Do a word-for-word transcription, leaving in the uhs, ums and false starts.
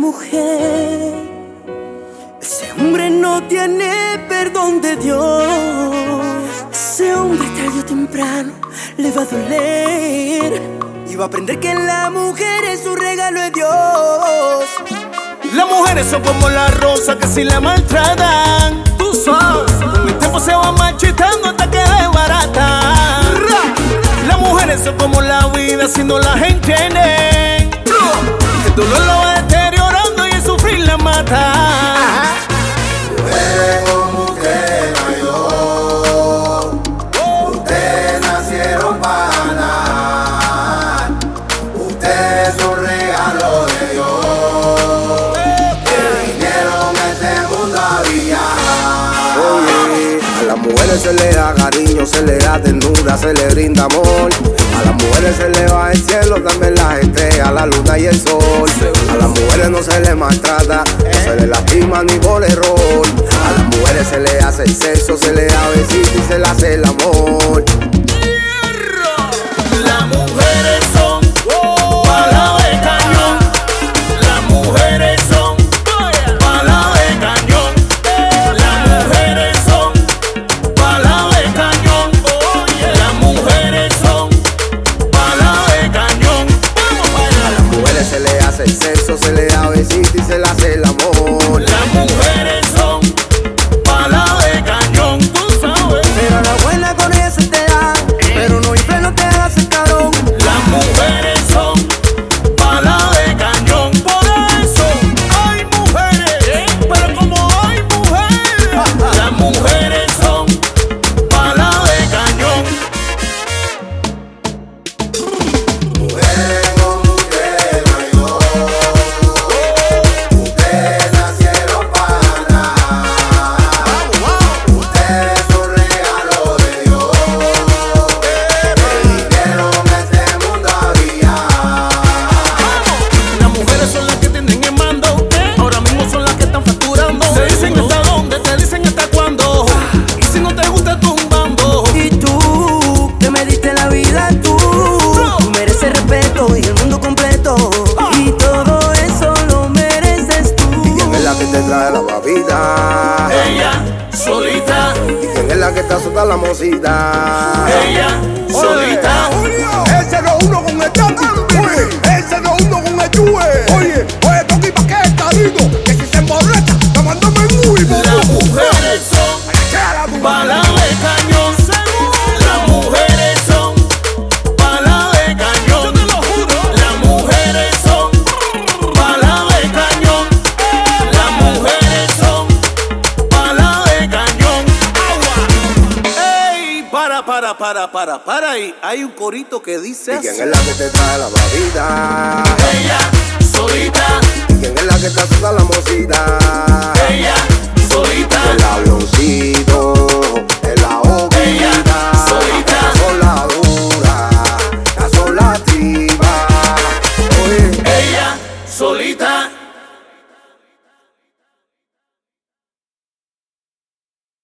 mujer. Ese hombre no tiene perdón de Dios. Ese hombre tarde o temprano le va a doler y va a aprender que la mujer es un regalo de Dios. Las mujeres son como la rosa que si la maltratan, tú sabes, con el tiempo se va marchitando hasta que desbaratan. Las mujeres son como la vida si no las entienden. El dolor la va deteriorando y el sufrir la mata. Mujeres como usted no hay dos. Ustedes nacieron para ganar. Ustedes son regalo de Dios. El dinero en este mundo había. Oye, a las mujeres se le da cariño, se le da ternura, se le brinda amor. A las mujeres se le va el cielo, también las estrellas, la luna y el sol. A las mujeres no se les maltrata, no se les lastima ni por error. A las mujeres se les hace el sexo, se les da besito y se les hace el amor. Las mujeres son balas de cañón. Las mujeres son balas de cañón. Las mujeres son balas de cañón. Las mujeres son balas de cañón. A las mujeres se les hace el sexo, se les da besito y se les hace el amor. Las mujeres son balas de cañón, tú sabes. Pero la buena con ella se te da, pero no infle, no te hagas el cabrón. Las mujeres son balas de cañón. Por eso hay mujeres, pero como hay mujeres, las mujeres son balas de cañón. Mujeres como usted no hay dos. Ustedes nacieron para ganar. Ustedes son regalo de Dios. El dinero en este mundo había. Las mujeres son las que tienen el mando, ahora mismo son las que están facturando. Te dicen hasta dónde, te dicen hasta cuándo, y si no te gusta tumbando. Y tú, que me diste la vida, tú, tú mereces respeto y el mundo completo. Y todo eso lo mereces tú. ¿Quién es la que te trae la babita? Ella solita, ¿Y quién es la que te azota la mosita? ella solita. Ese no es uno con el tanque, oye, ese no es uno con el chue. Oye, oye, Toki, ¿pa' qué está lindo? Que si se emborracha, te mandamos en muy Las mujeres son balas de cañón. Las mujeres son balas de cañón. Yo te lo juro. Las mujeres son balas de cañón. Las mujeres son balas de cañón. Agua. Ey, para, para, para, para, para ahí. Hay un corito que dice ¿Y así. quién es la que te trae la babita? Ella solita, ¿Y quién es la que te azota la mosita?